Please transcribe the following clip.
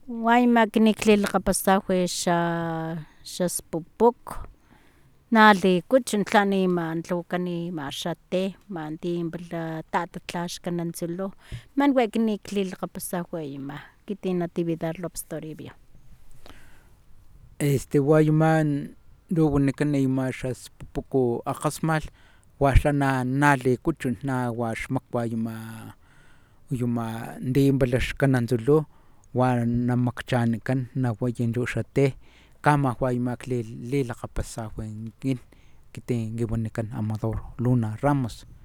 Guayma kiniklilqapastajwe xaspupuk nali kuchon tlani mantlawakani ma xa té mantimpla tatatlaxkanantzolo man we kiniklilqapastajwe ima kiti natividad lópez toribio. Guayma luwanikan ima xaspupuku akgasmal waxa nali kuchon na waxmakua yuma timpala xkanantsolo wa namakchanikan nawaya lu xa té kama wayma klilakgapastajwe kin kiti kin wanikan Amador Luna Ramos